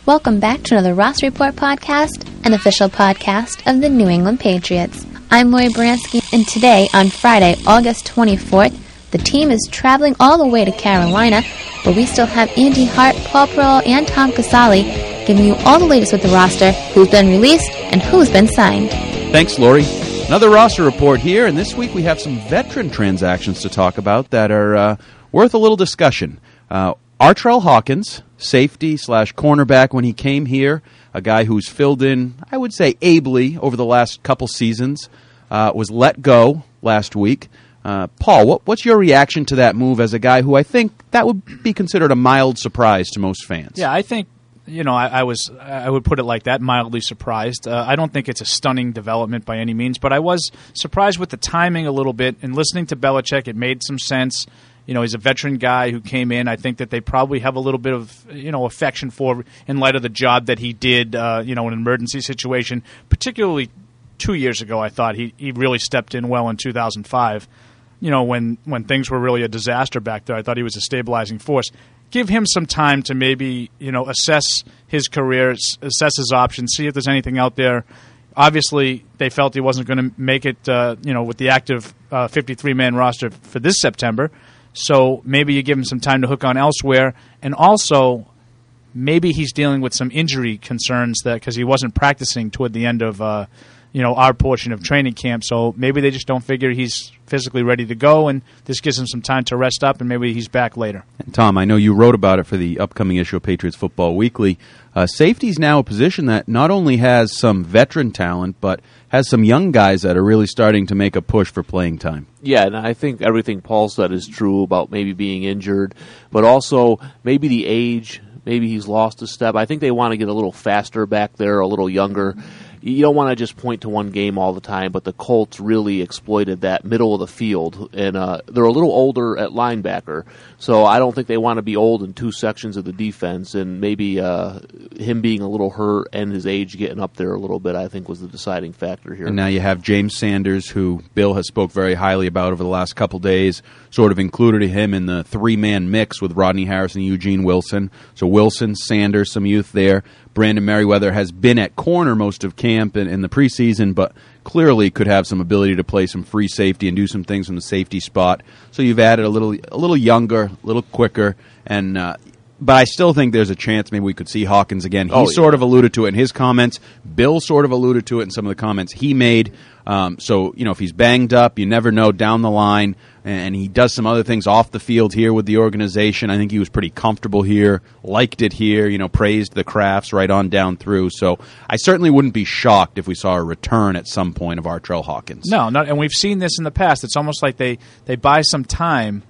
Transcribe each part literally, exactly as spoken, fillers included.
Welcome back to another Roster Report podcast, an official podcast of the New England Patriots. I'm Lori Bransky, and today, on Friday, August twenty-fourth, the team is traveling all the way to Carolina, but we still have Andy Hart, Paul Perreault, and Tom Casale giving you all the latest with the roster, who's been released, and who's been signed. Thanks, Lori. Another roster report here, and this week we have some veteran transactions to talk about that are uh, worth a little discussion. Uh, Artrell Hawkins, safety slash cornerback when he came here, a guy who's filled in, I would say, ably over the last couple seasons, uh, was let go last week. Uh, Paul, what, what's your reaction to that move as a guy who I think that would be considered a mild surprise to most fans? Yeah, I think, you know, I, I was, I would put it like that, mildly surprised. Uh, I don't think it's a stunning development by any means, but I was surprised with the timing a little bit. And listening to Belichick, it made some sense. You know, he's a veteran guy who came in. I think that they probably have a little bit of, you know, affection for in light of the job that he did, uh, you know, in an emergency situation. Particularly two years ago, I thought he, he really stepped in well in two thousand five. You know, when, when things were really a disaster back there, I thought he was a stabilizing force. Give him some time to maybe, you know, assess his career, assess his options, see if there's anything out there. Obviously, they felt he wasn't going to make it, uh, you know, with the active uh, fifty-three man roster for this September. So maybe you give him some time to hook on elsewhere. And also, maybe he's dealing with some injury concerns that because he wasn't practicing toward the end of uh, you know, our portion of training camp. So maybe they just don't figure he's physically ready to go, and this gives him some time to rest up, and maybe he's back later. And Tom, I know you wrote about it for the upcoming issue of Patriots Football Weekly. Uh, safety is now a position that not only has some veteran talent, but has some young guys that are really starting to make a push for playing time. Yeah, and I think everything Paul said is true about maybe being injured, but also maybe the age, maybe he's lost a step. I think they want to get a little faster back there, a little younger. You don't want to just point to one game all the time, but the Colts really exploited that middle of the field, and uh, they're a little older at linebacker, so I don't think they want to be old in two sections of the defense, and maybe uh, him being a little hurt and his age getting up there a little bit, I think, was the deciding factor here. And now you have James Sanders, who Bill has spoke very highly about over the last couple days, sort of included him in the three-man mix with Rodney Harrison and Eugene Wilson. So Wilson, Sanders, some youth there. Brandon Merriweather has been at corner most of camp in, in the preseason, but clearly could have some ability to play some free safety and do some things from the safety spot. So you've added a little, a little younger, a little quicker, and uh, but I still think there's a chance maybe we could see Hawkins again. He oh, yeah. sort of alluded to it in his comments. Bill sort of alluded to it in some of the comments he made. Um, so, you know, if he's banged up, you never know down the line. And he does some other things off the field here with the organization. I think he was pretty comfortable here, liked it here, you know, praised the Crafts right on down through. So I certainly wouldn't be shocked if we saw a return at some point of Artrell Hawkins. No, not, and we've seen this in the past. It's almost like they, they buy some time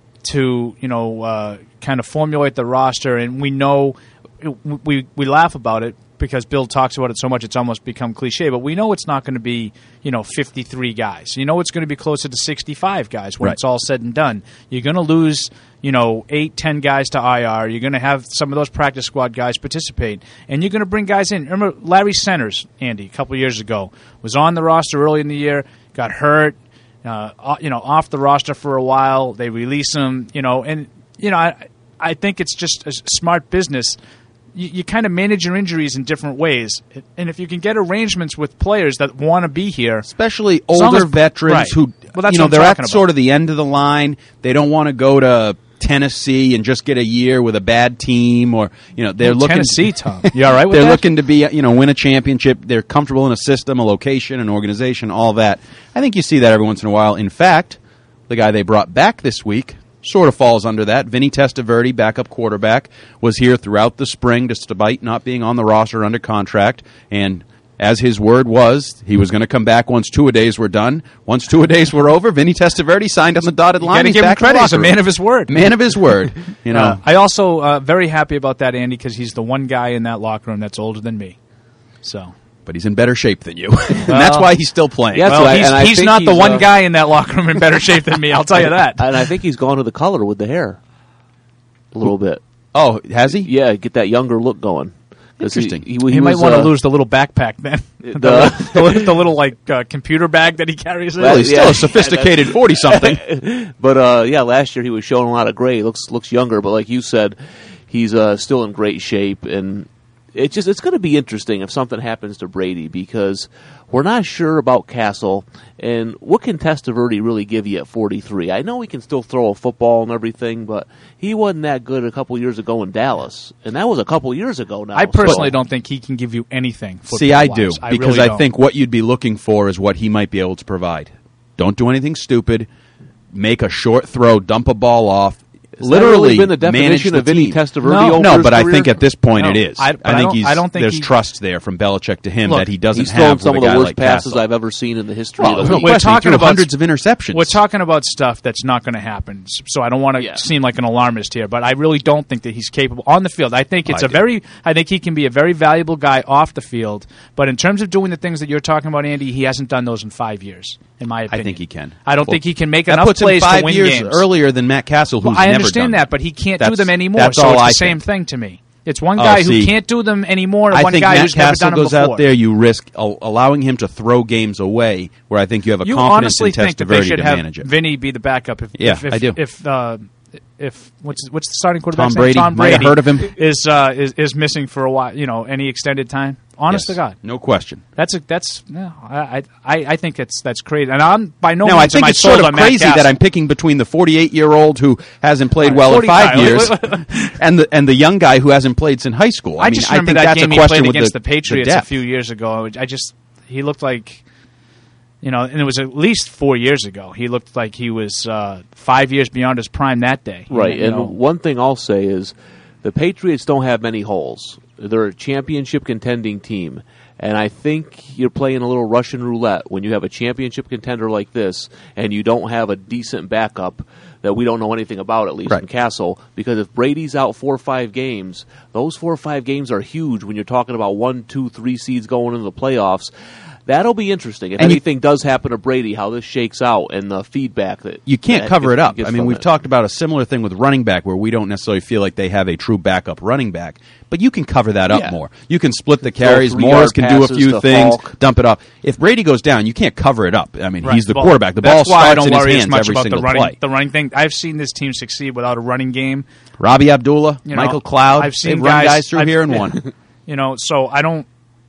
to, you know, uh, kind of formulate the roster. And we know, we we laugh about it, because Bill talks about it so much it's almost become cliche, but we know it's not going to be, you know, fifty-three guys. You know it's going to be closer to sixty-five guys when right. it's all said and done. You're going to lose, you know, eight, ten guys to I R. You're going to have some of those practice squad guys participate, and you're going to bring guys in. Remember Larry Centers, Andy, a couple years ago, was on the roster early in the year, got hurt, uh, you know, off the roster for a while. They release him, you know, and, you know, I, I think it's just a smart business. You, you kind of manage your injuries in different ways. And if you can get arrangements with players that want to be here. Especially older as, veterans right. who, well, that's you know, what they're at about. sort of the end of the line. They don't want to go to Tennessee and just get a year with a bad team, or, you know, they're well, looking Tennessee, Tom. You all right with They're that? looking to be, you know, win a championship. They're comfortable in a system, a location, an organization, all that. I think you see that every once in a while. In fact, the guy they brought back this week sort of falls under that. Vinny Testaverde, backup quarterback, was here throughout the spring despite not being on the roster under contract, and as his word was, he was going to come back once two-a-days were done. Once two-a-days were over, Vinny Testaverde signed on the dotted line. You got to give him credit. He's a man of his word. Man of his word. You know. Uh, I also uh, very happy about that, Andy, because he's the one guy in that locker room that's older than me. So... But he's in better shape than you. And well, that's why he's still playing. Yeah, well, he's, he's, he's not he's, the one uh, guy in that locker room in better shape than me, I'll tell you that. And I think he's gone to the color with the hair a little bit. Oh, has he? Yeah, get that younger look going. Interesting. He, he, he, he was, might want to uh, lose the little backpack then. The, the, the, the little like uh, computer bag that he carries. Well, he's still yeah, a sophisticated forty-something. But uh, yeah, last year he was showing a lot of gray. Looks looks younger, but like you said, he's uh, still in great shape, and it's just it's going to be interesting if something happens to Brady because we're not sure about Castle and what can Testaverde really give you at forty-three. I know he can still throw a football and everything, but he wasn't that good a couple years ago in Dallas, and that was a couple years ago now. I personally so. don't think he can give you anything. See, I do I because really I don't. think what you'd be looking for is what he might be able to provide. Don't do anything stupid. Make a short throw, dump a ball off. Has Literally, that really been the definition the of Vinny team. Testaverde No, over No, his but I career? think at this point No, it is. I- I, but I think don't- he's I don't think there's he- trust there from Belichick to him Look, that he doesn't He's thrown have some with of a the guy worst like passes Castle. I've ever seen in the history Well, of the no league. we're question. He talking threw about hundreds of interceptions. We're talking about stuff that's not going to happen, so I don't want to Yeah. seem like an alarmist here. But I really don't think that he's capable on the field. I think it's I a do. very, I think he can be a very valuable guy off the field. But in terms of doing the things that you're talking about, Andy, he hasn't done those in five years, in my I opinion. think he can. I don't Well, think he can make that enough puts him plays five to win years games. earlier than Matt Castle, who's Well, I never understand done that, but he can't do That's- them anymore. that's So all it's the I same think. thing to me. It's one Oh, guy who see, can't do them anymore, and I one think guy Matt who's never Castle done them goes before. out there. You risk al- allowing him to throw games away, where I think you have a You confidence honestly in think that they Testaverde should to have manage it. Vinny be the backup? If, Yeah, if, if, I do. If uh, if what's what's the starting quarterback? Tom Brady. Tom Might have Brady heard of him. is uh, is is missing for a while. You know, any extended time. Honest Yes, to God, no question. that's a that's no. I I I think it's that's crazy, and I'm by no Now, I means am think I it's sort sold of on Matt crazy that Castle. I'm picking between the forty-eight-year-old who hasn't played All right, well in forty five guy. years and the and the young guy who hasn't played since high school. I, I mean, just I remember think that that's game a he question played with against the, the Patriots the a depth. few years ago. I just he looked like, you know, and it was at least four years ago. He looked like he was uh, five years beyond his prime that day. Right, You and know? one thing I'll say is the Patriots don't have many holes. They're a championship contending team, and I think you're playing a little Russian roulette when you have a championship contender like this and you don't have a decent backup that we don't know anything about, at least Right. in Castle, because if Brady's out four or five games, those four or five games are huge when you're talking about one, two, three seeds going into the playoffs. That'll be interesting. If And you- anything does happen to Brady, how this shakes out and the feedback that You can't that cover it up. gets I mean, from we've it. talked about a similar thing with running back where we don't necessarily feel like they have a true backup running back, but you can cover that up Yeah. more. You can split the carries. three-yard Morris can do a passes few to things, Falk. dump it off. If Brady goes down, you can't cover it up. I mean, Right. he's the Well, quarterback. The ball that's why I starts don't in his worry hands as much every about single the running, play. the running thing. I've seen this team succeed without a running game. Robbie Abdullah, You know, Michael Cloud, I've seen they've run guys, guys through I've- here and won. You know, so I don't.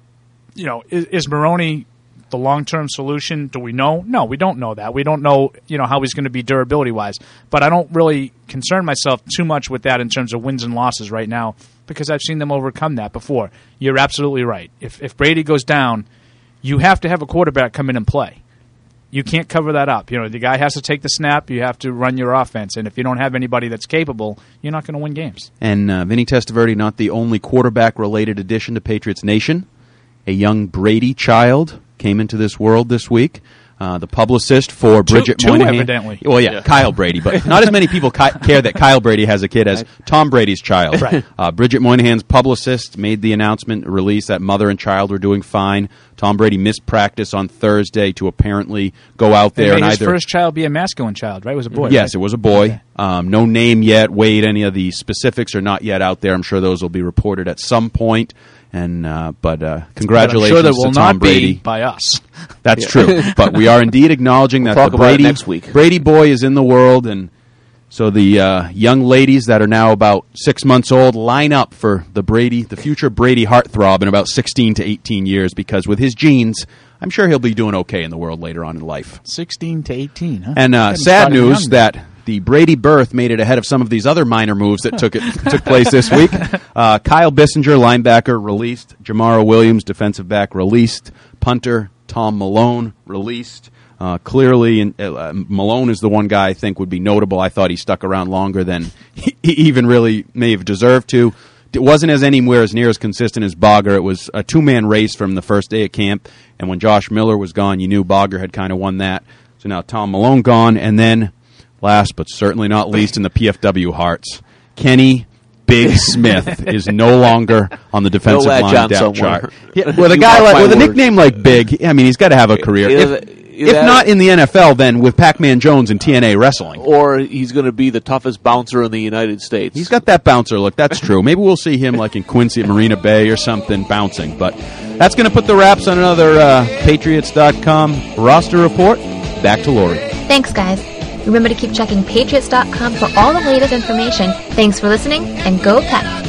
You know, is, is Maroney the long-term solution? Do we know? No, we don't know that. We don't know, you know, how he's going to be durability-wise. But I don't really concern myself too much with that in terms of wins and losses right now because I've seen them overcome that before. You're absolutely right. If if Brady goes down, you have to have a quarterback come in and play. You can't cover that up. You know, the guy has to take the snap. You have to run your offense. And if you don't have anybody that's capable, you're not going to win games. And uh, Vinny Testaverde, not the only quarterback-related addition to Patriots Nation. A young Brady child came into this world this week. Uh, the publicist for Bridget two, Moynihan. evidently. Well, yeah, Yeah. Kyle Brady, but not as many people ki- care that Kyle Brady has a kid as Tom Brady's child. Right. Uh, Bridget Moynihan's publicist made the announcement, release that mother and child were doing fine. Tom Brady missed practice on Thursday to apparently go out there They and made his either first child be a masculine child, right? It was a boy. Yes, right? it was a boy. Um, no name yet. Wade, any of the specifics are not yet out there. I'm sure those will be reported at some point. And uh, but uh, congratulations But I'm sure that to will Tom not Brady. be by us. That's true. But we are indeed acknowledging that We'll talk the about it Brady next week. Brady boy is in the world, and so the uh, young ladies that are now about six months old line up for the Brady, the future Brady heartthrob in about sixteen to eighteen years. Because with his genes, I'm sure he'll be doing okay in the world later on in life. Sixteen to eighteen, huh? And uh, Getting sad started news young. that the Brady birth made it ahead of some of these other minor moves that took it took place this week. Uh, Kyle Bissinger, linebacker, released. Jamara Williams, defensive back, released. Punter Tom Malone, released. Uh, clearly, in, uh, Malone is the one guy I think would be notable. I thought he stuck around longer than he, he even really may have deserved to. It wasn't as anywhere as near as consistent as Bogger. It was a two-man race from the first day of camp, and when Josh Miller was gone, you knew Bogger had kind of won that. So now Tom Malone gone, and then last but certainly not least in the P F W hearts, Kenny Big Smith is no longer on the defensive latch line on depth somewhere. chart. Yeah, with a You guy mark like my with a words. nickname like Big, I mean, he's got to have a career. Either- If, either if that- not in the N F L, then with Pac-Man Jones in T N A wrestling. Or he's going to be the toughest bouncer in the United States. He's got that bouncer look. That's true. Maybe we'll see him like in Quincy at Marina Bay or something bouncing. But that's going to put the wraps on another uh, Patriots dot com roster report. Back to Lori. Thanks, guys. Remember to keep checking Patriots dot com for all the latest information. Thanks for listening, and go Pats!